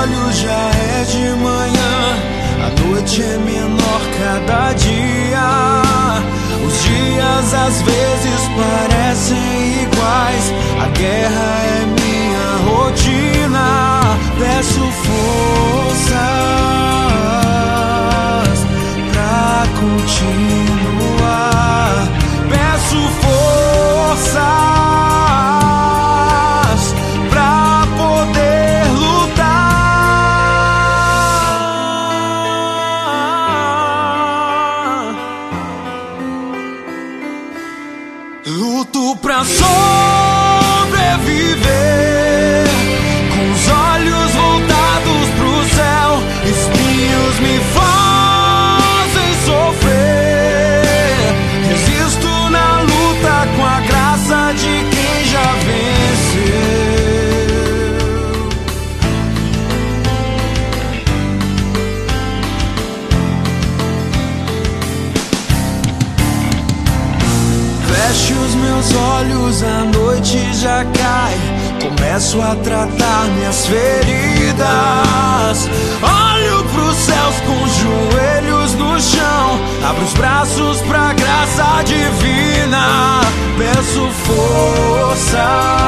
olhos já é de manhã, a noite é menor cada dia. Os dias às vezes parecem iguais, a guerra é minha rotina. Peço forças pra continuar, peço forças pra poder lutar. Luto pra sobreviver, com os olhos voltados pro céu. Espinhos me fazem sofrer, resisto na luta com a graça de quem já venceu. Fecho os meus olhos, a noite já cai, começo a tratar minhas feridas. Olho pros céus com os joelhos no chão, abro os braços pra graça divina. Peço força